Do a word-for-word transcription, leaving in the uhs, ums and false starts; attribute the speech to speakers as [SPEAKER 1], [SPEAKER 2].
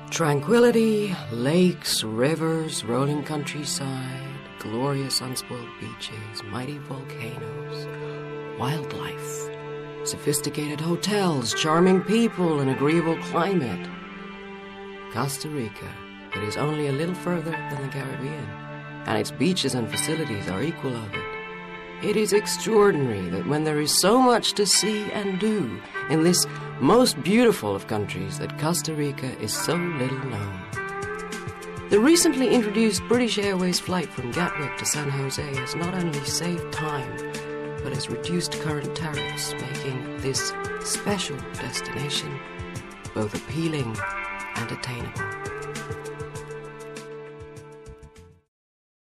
[SPEAKER 1] Tranquility, lakes, rivers, rolling countryside, glorious unspoiled beaches, mighty volcanoes, wildlife, sophisticated hotels, charming people, an agreeable climate. Costa Rica, it is only a little further than the Caribbean, and its beaches and facilities are equal of it. It is extraordinary that when there is so much to see and do in this most beautiful of countries, that Costa Rica is so little known. The recently introduced British Airways flight from Gatwick to San Jose has not only saved time, but has reduced current tariffs, making this special destination both appealing and attainable.